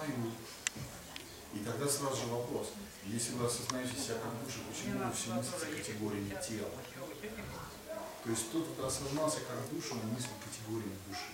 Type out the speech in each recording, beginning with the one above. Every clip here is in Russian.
рассматривают. И тогда сразу же вопрос, если вы осознаете себя как душу, почему вы все мыслите категориями тела? То есть тот, кто осознал себя как душу, он мыслит категориями души.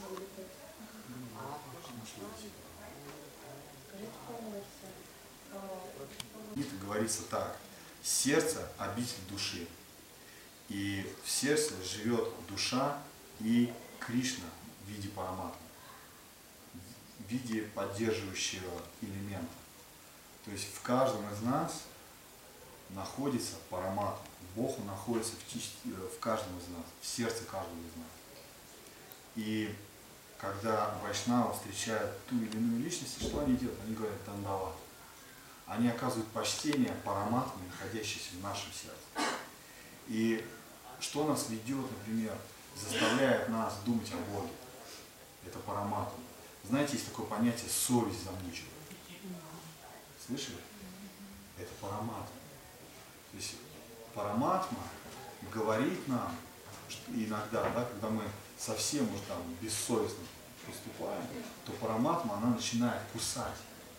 Это говорится так: сердце – обитель души. И в сердце живет душа и Кришна в виде параматмы, в виде поддерживающего элемента. То есть в каждом из нас находится параматма. Бог находится в каждом из нас, в сердце каждого из нас. И когда вайшнавы встречают ту или иную личность, что они делают? Они говорят дандават. Они оказывают почтение параматме, находящейся в нашем сердце. И что нас ведет, например, заставляет нас думать о Боге? Это параматма. Знаете, есть такое понятие совесть замучила. Слышали? Это параматма. То есть параматма говорит нам, что иногда, да, когда мы совсем уже там бессовестно поступаем, то параматма, она начинает кусать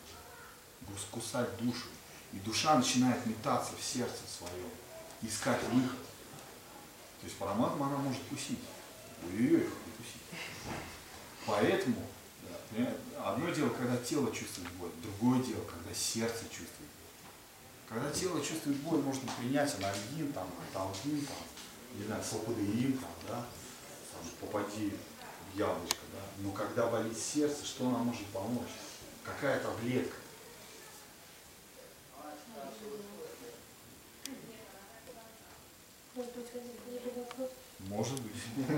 душу. И душа начинает метаться в сердце своем, искать выход. То есть параматма, она может кусить. Ой-ой-ой, как не кусить. Поэтому, да, одно дело, когда тело чувствует боль, другое дело, когда сердце чувствует боль. Когда тело чувствует боль, можно принять анальгин, там, талгин, там, не знаю, салпадеин, там, да, там, попади в яблочко, да. Но когда болит сердце, что нам может помочь? Какая таблетка? Может быть.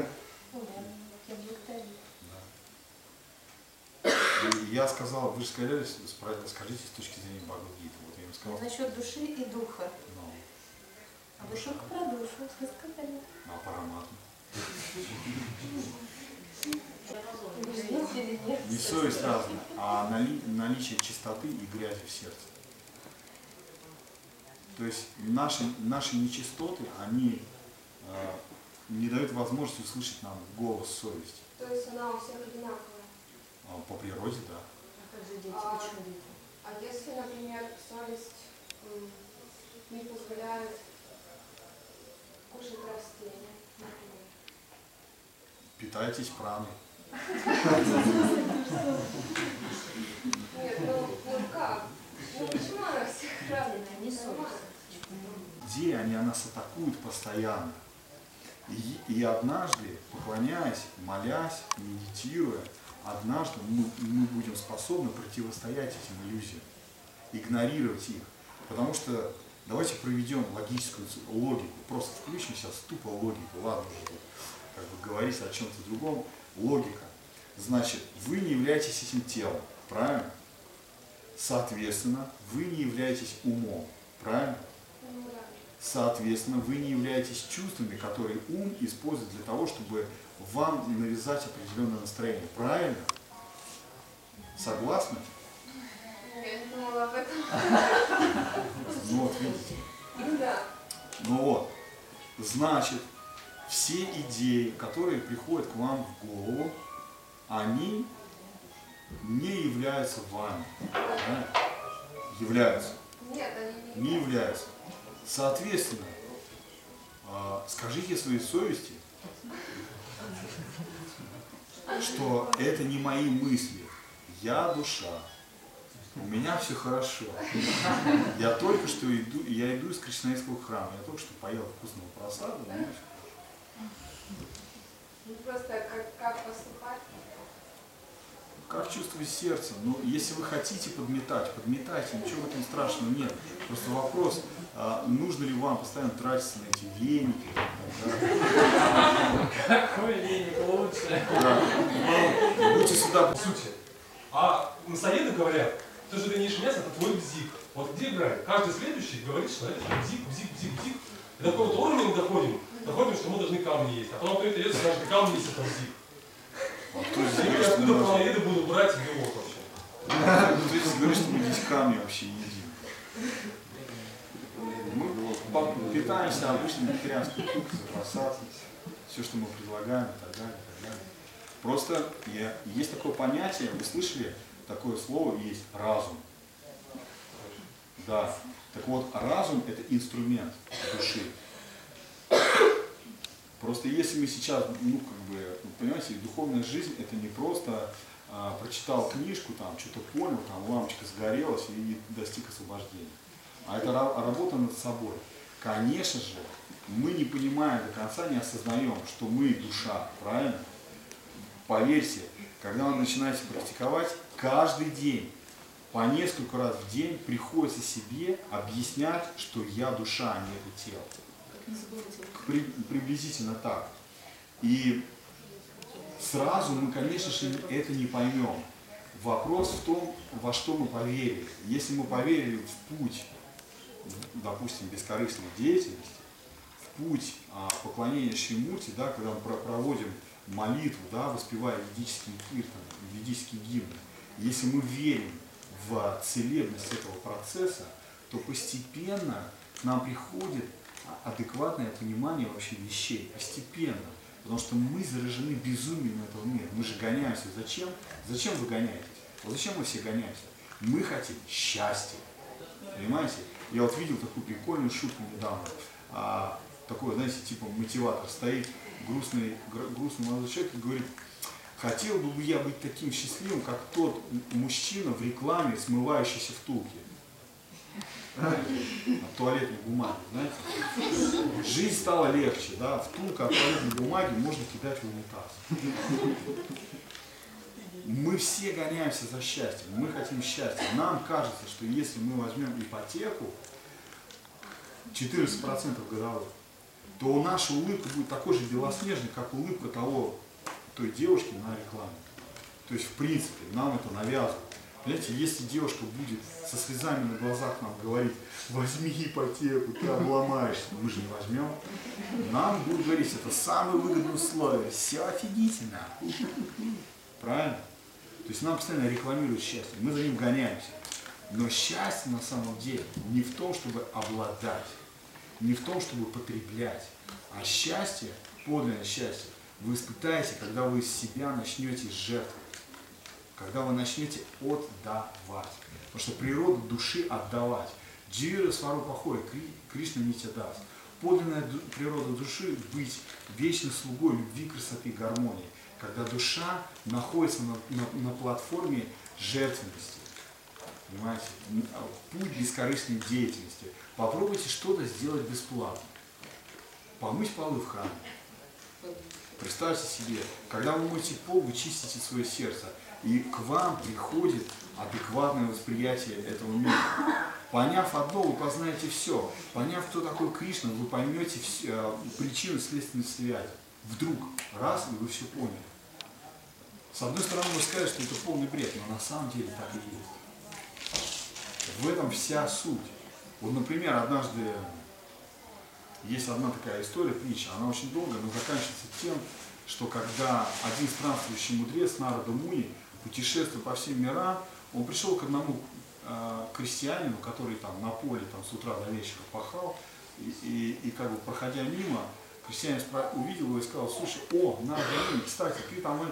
Я сказал, вы же сказали, скажите с точки зрения Бхагавад-гиты. Вот я им сказал. Насчет души и духа. Ну, А вы только про душу сказали. А параматма. Не совесть разная, а наличие чистоты и грязи в сердце. То есть наши нечистоты, они не дают возможности услышать нам голос совести. То есть она у всех одинаковая? По природе, да. А если, например, совесть не позволяет кушать растения, например? Питайтесь праной. Нет, ну как? Ну почему она всех разная? Не совесть. Где они нас атакуют постоянно. И однажды, поклоняясь, молясь, медитируя, однажды мы будем способны противостоять этим иллюзиям, игнорировать их. Потому что давайте проведем логическую логику, просто включим сейчас тупо логику, ладно уже как бы говорить о чем-то другом. Логика. Значит, вы не являетесь этим телом, правильно? Соответственно, вы не являетесь умом, правильно? Соответственно, вы не являетесь чувствами, которые ум использует для того, чтобы вам навязать определенное настроение. Правильно? Согласны? Я не думала об этом. Ну вот видите. Да. Ну вот. Значит, все идеи, которые приходят к вам в голову, они не являются вами. Да? Являются. Нет, они Не являются. Соответственно, скажите своей совести, что это не мои мысли. Я душа. У меня все хорошо. Я только что иду, я иду из Кришнаитского храма. Я только что поел вкусного просада. Ну просто как поступать? Как чувствовать сердце? Ну, если вы хотите подметать, подметайте, ничего в этом страшного нет. Просто вопрос, нужно ли вам постоянно тратиться на эти веники. Какой веник лучше? Будьте сюда. По сути. А масоеды говорят, то, что ты не ешь мясо, это твой бзик. Вот где играет? Каждый следующий говорит, что это бзик. И до какого-то уровня доходим, что мы должны камни есть. А потом кто-то идет и скажет, камни есть, это бзик. И откуда масоеды будут брать белок вообще? Ну, ты говоришь, что мы здесь камни вообще не едим. Мы питаемся обычным вегетарианским кухней, просадкой, все, что мы предлагаем и так далее, и так далее. Просто есть такое понятие, вы слышали, такое слово есть разум. Да. Так вот, разум это инструмент души. Просто если мы сейчас, понимаете, духовная жизнь это не просто прочитал книжку, там что-то понял, там лампочка сгорелась и достиг освобождения. А это работа над собой. Конечно же, мы не понимаем до конца, не осознаем, что мы душа, правильно? Поверьте, когда вы начинаете практиковать, каждый день, по несколько раз в день приходится себе объяснять, что я душа, а не это тело. Приблизительно так. И сразу мы, конечно же, это не поймем. Вопрос в том, во что мы поверили. Если мы поверили в путь, допустим, бескорыстной деятельности, в путь поклонения Шримурти, да, когда мы проводим молитву, да, воспевая ведические киртаны, ведические гимны, если мы верим в целебность этого процесса, то постепенно к нам приходит адекватное понимание вообще вещей. Постепенно. Потому что мы заражены безумием этого мира. Мы же гоняемся. Зачем? Зачем вы гоняетесь? Вот зачем мы все гоняемся? Мы хотим счастья. Понимаете? Я вот видел такую прикольную шутку недавно. Такой, знаете, типа мотиватор. Стоит грустный молодой человек и говорит: хотел бы я быть таким счастливым, как тот мужчина в рекламе, смывающийся втулки. От туалетной бумаги, знаете. Жизнь стала легче, да, втулка от туалетной бумаги можно кидать в унитаз. Мы все гоняемся за счастьем, мы хотим счастья. Нам кажется, что если мы возьмем ипотеку 14% годовых, то наша улыбка будет такой же белоснежной, как улыбка той девушки на рекламе. То есть, в принципе, нам это навязывают. Понимаете, если девушка будет со слезами на глазах нам говорить: возьми ипотеку, ты обломаешься, мы же не возьмем. Нам будут говорить: это самые выгодные условия, все офигительно. Правильно? То есть нам постоянно рекламируют счастье, мы за ним гоняемся. Но счастье на самом деле не в том, чтобы обладать, не в том, чтобы потреблять, а счастье, подлинное счастье, вы испытаете, когда вы себя начнете жертвовать. Когда вы начнете отдавать. Потому что природа души отдавать. Дживира свару похой, Кришна не тебя даст. Подлинная природа души быть вечным слугой любви, красоты, гармонии. Когда душа находится на платформе жертвенности. Понимаете? Путь бескорыстной деятельности. Попробуйте что-то сделать бесплатно. Помыть полы в храме. Представьте себе, когда вы моете пол, вы чистите свое сердце. И к вам приходит адекватное восприятие этого мира. Поняв одно, вы познаете все. Поняв, кто такой Кришна, вы поймете причину следственной связи. Вдруг, раз, и вы все поняли. С одной стороны, вы скажете, что это полный бред, но на самом деле так и есть. В этом вся суть. Вот, например, однажды есть одна такая история, притча, она очень долгая, но заканчивается тем, что когда один странствующий мудрец, Нарада Муни, путешествуя по всем мирам, он пришел к одному крестьянину, который там на поле там, с утра до вечера пахал, и как бы проходя мимо, крестьянин увидел его и сказал: слушай, Нарада Муни, кстати, ты там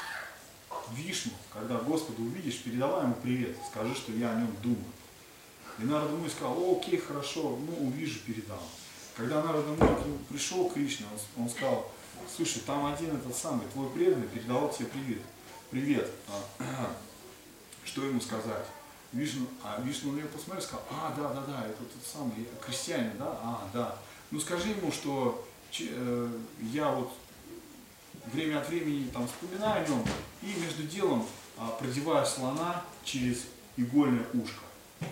Вишну, когда Господа увидишь, передавай ему привет, скажи, что я о нем думаю. И Нарада Муни сказал: окей, хорошо, увижу, передам. Когда Нарада Муни пришел к Кришне, он сказал: слушай, там один твой преданный передавал тебе привет. Что ему сказать? Вишну на него посмотрел и сказал: да, это тот самый крестьянин, да? Да. Ну скажи ему, что я вот время от времени там вспоминаю о нем и между делом продеваю слона через игольное ушко.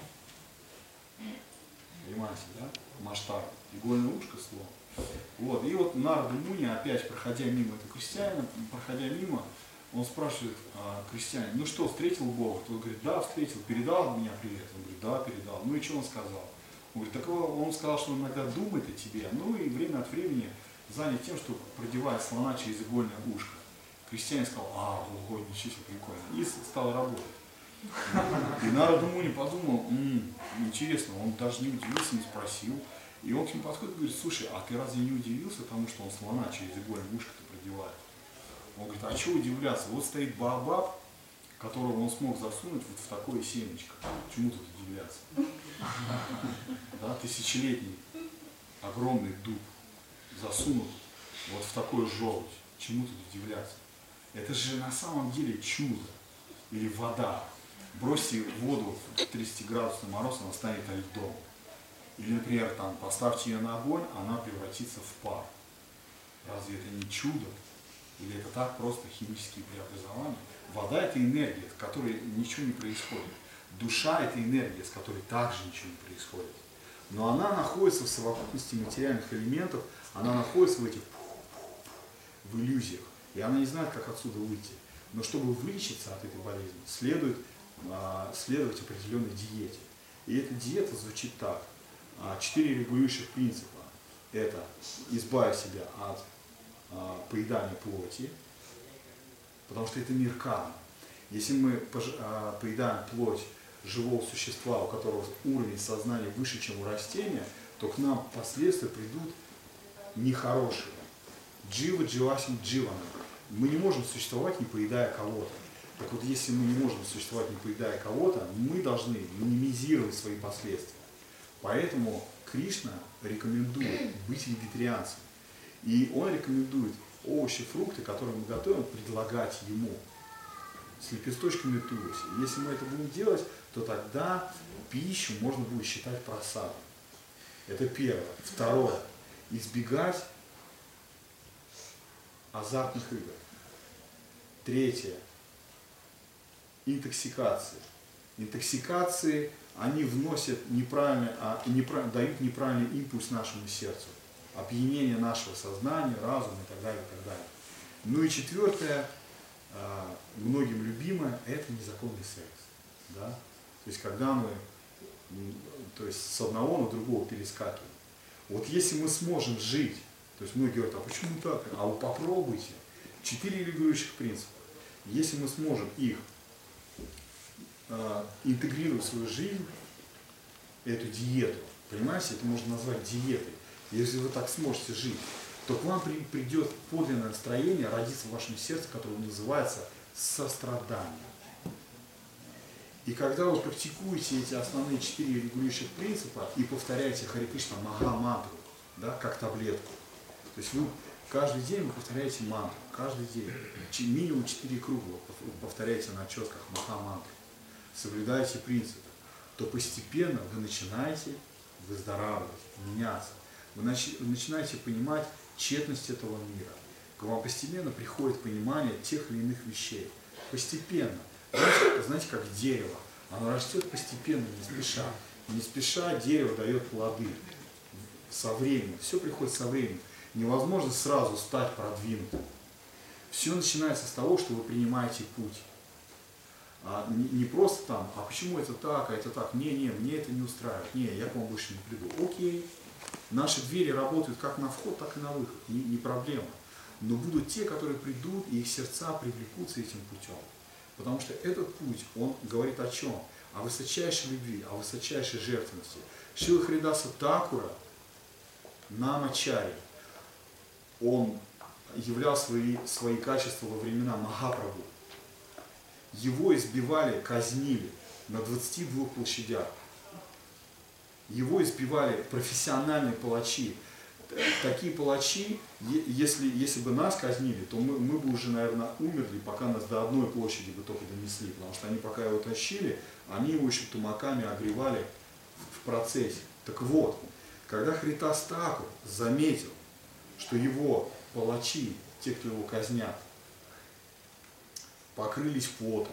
Понимаете, да? Масштаб. Игольное ушко слон. Вот. И вот Нарада Муни, опять проходя мимо этого крестьянина, он спрашивает крестьянина: ну что, встретил Бога? Тот говорит: да, встретил. Передал от меня привет? Он говорит: да, передал. Ну и что он сказал? Он говорит: так он сказал, что он иногда думает о тебе, ну и время от времени занят тем, что продевает слона через игольное ушко. Крестьянин сказал: ого, ничего себе, прикольно. И стал работать. И Нарада Муни подумал: интересно, он даже не удивился, не спросил. И он к нему подходит и говорит: слушай, а ты разве не удивился тому, что он слона через игольное ушко-то продевает? Он говорит: а что удивляться? Вот стоит Баобаб, которого он смог засунуть вот в такое семечко. Чему тут удивляться? Да, тысячелетний огромный дуб засунут вот в такой желудь. Чему тут удивляться? Это же на самом деле чудо. Или вода. Бросьте воду в 30-градусный мороз, она станет льдом. Или, например, там, поставьте ее на огонь, она превратится в пар. Разве это не чудо? Или это так просто химические преобразования? Вода – это энергия, с которой ничего не происходит. Душа – это энергия, с которой также ничего не происходит. Но она находится в совокупности материальных элементов, она находится в этих в иллюзиях. И она не знает, как отсюда выйти. Но чтобы вылечиться от этой болезни, следует следовать определенной диете. И эта диета звучит так. 4 регулирующих принципа. Это избавить себя от поедания плоти, потому что это мир кармы. Если мы поедаем плоть живого существа, у которого уровень сознания выше, чем у растения, то к нам впоследствии придут нехорошие. Джива дживасим дживана. Мы не можем существовать, не поедая кого-то. Так вот, если мы не можем существовать, не поедая кого-то, мы должны минимизировать свои последствия. Поэтому Кришна рекомендует быть вегетарианцем. И он рекомендует овощи, фрукты, которые мы готовим, предлагать ему с лепесточками туси. Если мы это будем делать, то тогда пищу можно будет считать просадом. Это первое. Второе. Избегать азартных игр. Третье. Интоксикации. Интоксикации, они вносят дают неправильный импульс нашему сердцу. Опьянение нашего сознания, разума и так далее, и так далее. Ну и четвертое, многим любимое, это незаконный секс. Да? То есть когда мы с одного на другого перескакиваем. Вот если мы сможем жить, то есть многие говорят, а почему так? А вы попробуйте. 4 регулирующих принципа. Если мы сможем их интегрировать в свою жизнь, эту диету, понимаете, это можно назвать диетой. Если вы так сможете жить, то к вам придет подлинное настроение, родится в вашем сердце, которое называется сострадание. И когда вы практикуете эти основные 4 регулирующих принципа и повторяете Харе Кришна Маха-мантру, да, как таблетку, то есть вы каждый день вы повторяете мантру, каждый день, минимум 4 круга вы повторяете на четках Маха-мантру, соблюдаете принципы, то постепенно вы начинаете выздоравливать, меняться. Вы начинаете понимать тщетность этого мира. К вам постепенно приходит понимание тех или иных вещей. Постепенно. Знаете, как дерево. Оно растет постепенно, не спеша. Не спеша дерево дает плоды. Со временем. Все приходит со временем. Невозможно сразу стать продвинутым. Все начинается с того, что вы принимаете путь. Не просто там, а почему это так, а это так. Не, мне это не устраивает. Не, я к вам больше не приду. Окей. Наши двери работают как на вход, так и на выход. Не проблема. Но будут те, которые придут, и их сердца привлекутся этим путем. Потому что этот путь, он говорит о чем? О высочайшей любви, о высочайшей жертвенности. Шрила Харидаса Такура, Намачари, он являл свои качества во времена Махапрабху. Его избивали, казнили на 22 площадях. Его избивали профессиональные палачи. Такие палачи, если бы нас казнили, то мы бы уже, наверное, умерли, пока нас до одной площади бы только донесли. Потому что они, пока его тащили, они его еще тумаками огревали в процессе. Так вот, когда Харидас Такур заметил, что его палачи, те, кто его казнят, покрылись потом,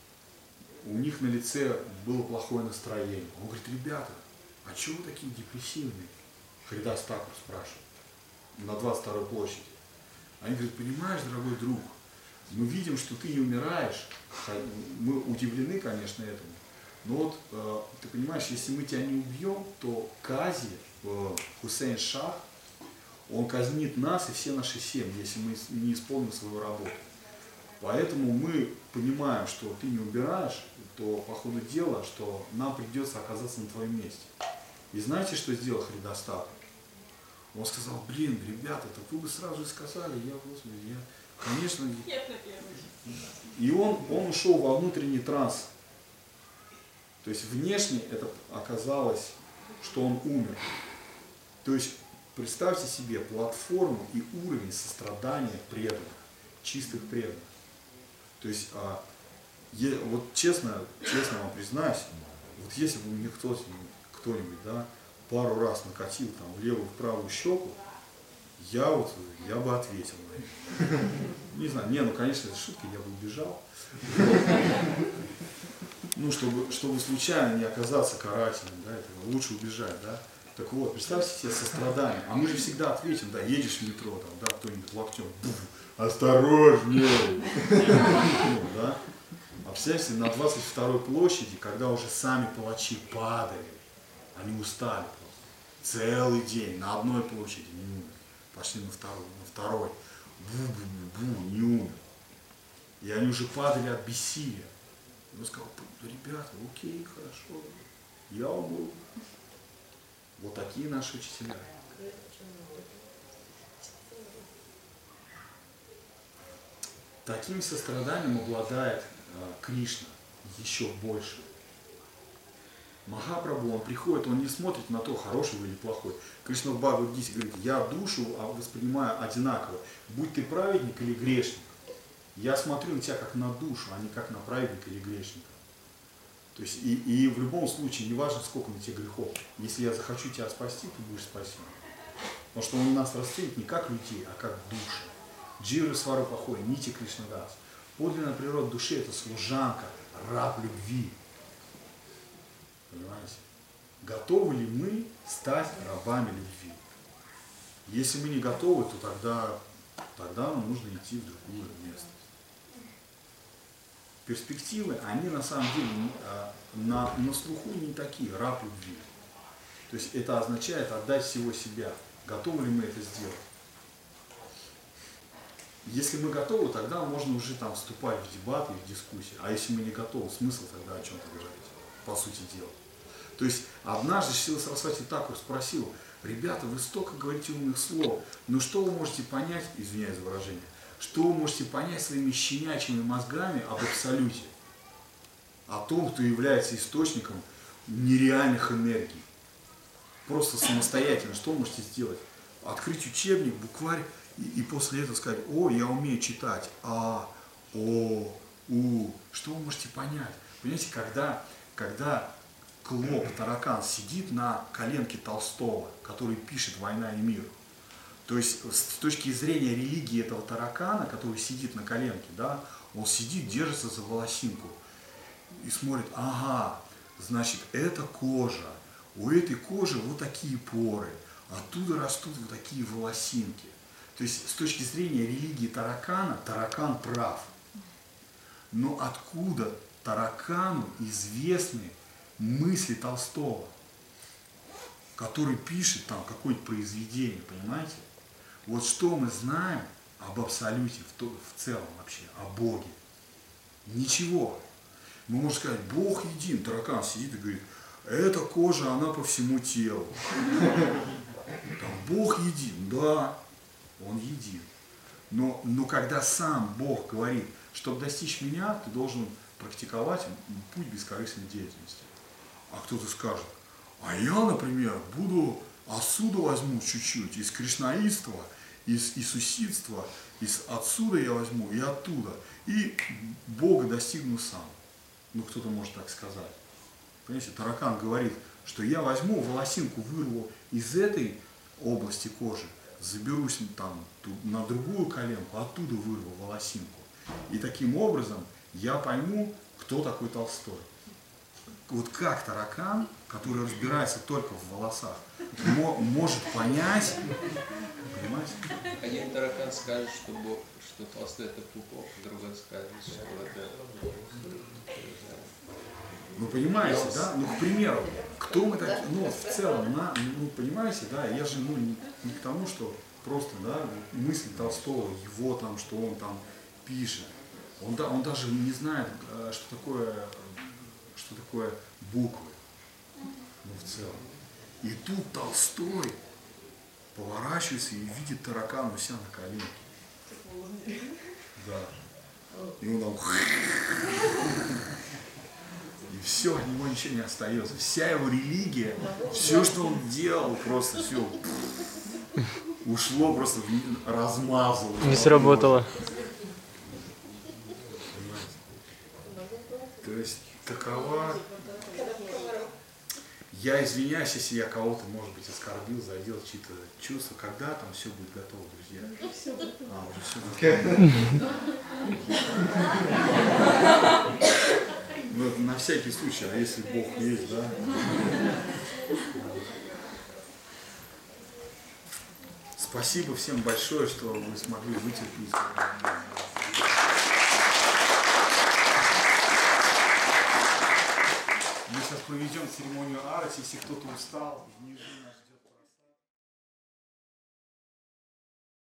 у них на лице было плохое настроение. Он говорит, ребята, а чего вы такие депрессивные? Харидас Такур спрашивает на 22-й площади. Они говорят, понимаешь, дорогой друг, мы видим, что ты не умираешь. Мы удивлены, конечно, этому. Но вот, ты понимаешь, если мы тебя не убьем, то Кази, Хусейн Шах, он казнит нас и все наши семьи, если мы не исполним свою работу. Поэтому мы понимаем, что ты не убираешь, то по ходу дела, что нам придется оказаться на твоем месте. И знаете, что сделал Харидас Такур? Он сказал, блин, ребята, так вы бы сразу и сказали, Господи, я Конечно. И он ушел во внутренний транс. То есть внешне это оказалось, что он умер. То есть представьте себе платформу и уровень сострадания преданных, чистых преданных. То есть, вот честно вам признаюсь, вот если бы мне кто-нибудь, да, пару раз накатил там в левую, в правую щеку, я бы ответил на это. Не знаю, конечно, это шутка, я бы убежал. Ну, чтобы случайно не оказаться карательным, да, это лучше убежать, да. Так вот, представьте себе сострадание. А мы же всегда ответим, да, едешь в метро, там, да, кто-нибудь локтем, осторожнее. Ну, да. А представьте, на 22-й площади, когда уже сами палачи падали, они устали просто. Целый день на одной площади не умер. Пошли на второй. Бу-бу-бу, не умер. И они уже падали от бессилия. И он сказал, ребята, окей, хорошо, я умру. Вот такие наши учителя. Таким состраданием обладает Кришна еще больше. Махапрабху, он приходит, он не смотрит на то, хороший вы или плохой. Кришна в Бхагавад-гите говорит, я душу воспринимаю одинаково, будь ты праведник или грешник. Я смотрю на тебя как на душу, а не как на праведника или грешника. То есть и в любом случае, неважно, сколько на тебе грехов, если я захочу тебя спасти, ты будешь спасен. Потому что он у нас расценит не как людей, а как души. Дживра Сварупахой, Нити Кришнадас. Подлинная природа души – это служанка, раб любви. Понимаете? Готовы ли мы стать рабами любви? Если мы не готовы, то тогда нам нужно идти в другое место. Перспективы, они на самом деле на слуху не такие, раб любви. То есть это означает отдать всего себя. Готовы ли мы это сделать? Если мы готовы, тогда можно уже там вступать в дебаты, в дискуссии. А если мы не готовы, смысл тогда о чем-то говорить, по сути дела. То есть однажды Шрила Сарасвати Такур спросил, ребята, вы столько говорите умных слов, но что вы можете понять, извиняюсь за выражение, что вы можете понять своими щенячьими мозгами об абсолюте, о том, кто является источником нереальных энергий. Просто самостоятельно, что вы можете сделать? Открыть учебник, букварь, и после этого сказать, о, я умею читать, а, о, у, что вы можете понять? Понимаете, когда клоп, таракан сидит на коленке Толстого, который пишет «Война и мир», то есть с точки зрения религии этого таракана, который сидит на коленке, да, он сидит, держится за волосинку и смотрит, ага, значит, это кожа, у этой кожи вот такие поры, оттуда растут вот такие волосинки. То есть с точки зрения религии таракана, таракан прав. Но откуда таракану известны мысли Толстого, который пишет там какое-то произведение, понимаете? Вот что мы знаем об абсолюте в целом вообще, о Боге? Ничего. Мы можем сказать, Бог един, таракан сидит и говорит, эта кожа, она по всему телу. Там, Бог един, да, он един. Но когда сам Бог говорит, чтобы достичь меня, ты должен практиковать путь бескорыстной деятельности. А кто-то скажет, а я, например, отсюда возьму чуть-чуть, из кришнаитства, из иисуситства, отсюда я возьму и оттуда, и Бога достигну сам. Ну, кто-то может так сказать. Понимаете, таракан говорит, что я возьму волосинку, вырву из этой области кожи, заберусь там на другую коленку, оттуда вырву волосинку. И таким образом я пойму, кто такой Толстой. Вот как таракан, который разбирается только в волосах, может понять, понимаете? Один таракан скажет, что Толстой это Пупов, другой скажет, что это... Вы понимаете, да? Ну, к примеру, кто мы такие, ну, в целом, ну, понимаете, да, я же, не к тому, что просто, да, мысли Толстого, его там, что он там пишет, он даже не знает, что такое буквы, ну, в целом. И тут Толстой поворачивается и видит таракана у себя на коленке. Да. И он там... И все, от него ничего не остается. Вся его религия, все, что он делал, просто все ушло, просто размазалось. Не сработало. То есть такова... Я извиняюсь, если я кого-то, может быть, оскорбил, задел чьи-то чувства. Когда там все будет готово, друзья? Уже все готово. Ну, это на всякий случай, а если Бог есть, да? Спасибо всем большое, что вы смогли вытерпеть. Мы сейчас проведем церемонию арати, если кто-то устал, внизу.